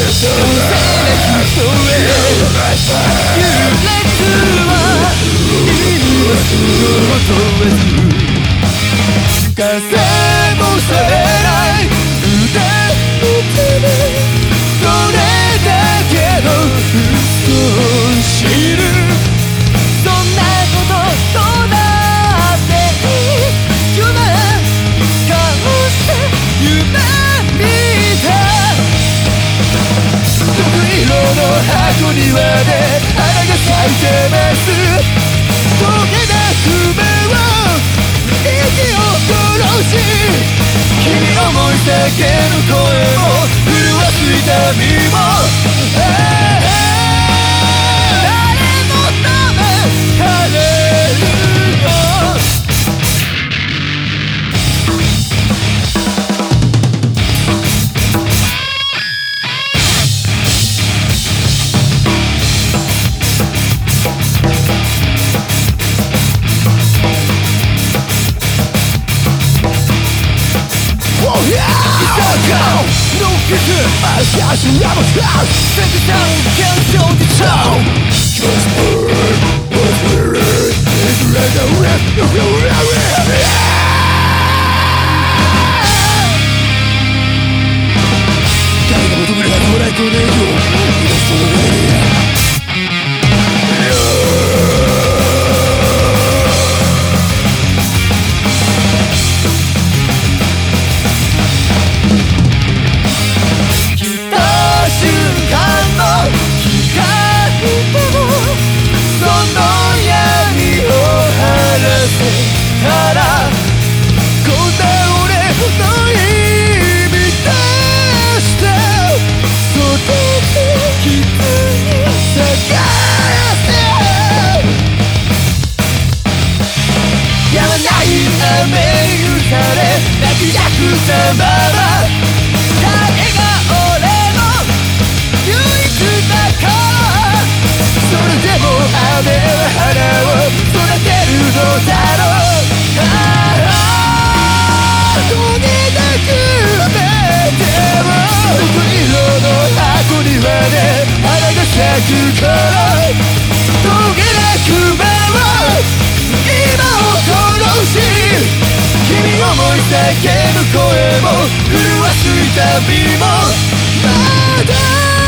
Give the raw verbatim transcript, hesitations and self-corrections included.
人へ優劣は今すぐ問わず風もされない腕の手でそれだけの嘘を知るそんなことどうだっていい夢顔して夢見た緑色の箱庭で花が咲いてます溶け出す目を息を殺し君思い叫ぶ声も震わす痛みも誰のため晴れるのNo future, I got you out of house. Send it down, can't show the town. Just burn, but we're in. It's like a rip, you're rip,誰が求めるかどうないとねえよ。今そのね雨打たれ泣きやくさまま誰が俺の唯一だからそれでも雨は花を育てるのだろうああとにかくめても緑色の箱庭で花が咲くから溶けなく目を今を殺し君思い叫ぶ声も震わす痛みもまだ